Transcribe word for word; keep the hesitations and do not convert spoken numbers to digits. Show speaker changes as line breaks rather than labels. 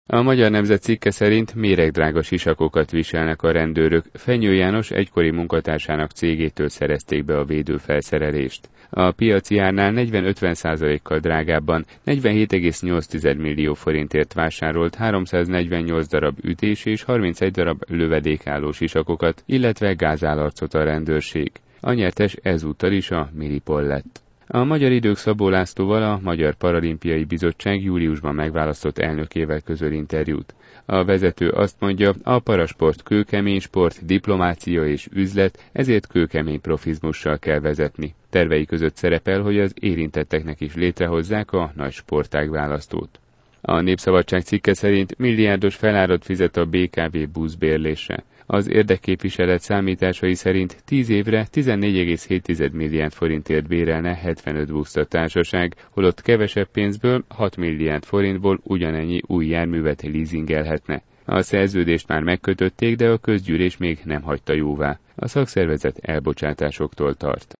A Magyar Nemzet cikke szerint méregdrága sisakokat viselnek a rendőrök. Fenyő János egykori munkatársának cégétől szerezték be a védőfelszerelést. A piaci árnál negyven-ötven százalékkal drágábban negyvenhét egész nyolc millió forintért vásárolt háromszáznegyvennyolc darab ütés és harmincegy darab lövedékálló sisakokat, illetve gázállarcot a rendőrség. A nyertes ezúttal is a Milipol lett. A Magyar Idők Szabó Lászlóval, a Magyar Paralimpiai Bizottság júliusban megválasztott elnökével közöl interjút. A vezető azt mondja, a parasport kőkemény sport, diplomácia és üzlet, ezért kőkemény profizmussal kell vezetni. Tervei között szerepel, hogy az érintetteknek is létrehozzák a nagy sportág választót. A Népszabadság cikke szerint milliárdos felárat fizet a bé ká vé buszbérlésre. Az érdekképviselet számításai szerint tíz évre tizennégy egész hét milliárd forintért bérelne hetvenöt buszt a társaság, holott kevesebb pénzből, hat milliárd forintból ugyanennyi új járművet leasingelhetne. A szerződést már megkötötték, de a közgyűlés még nem hagyta jóvá. A szakszervezet elbocsátásoktól tart.